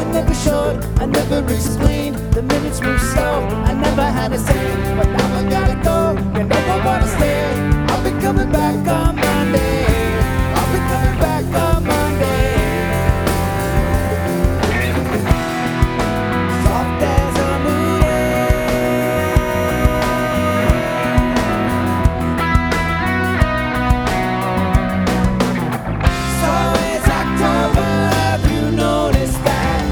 I never showed, I never explained. The minutes move slow, I never had a say. But now I gotta go, you know I wanna stay. I'll be coming back, I'm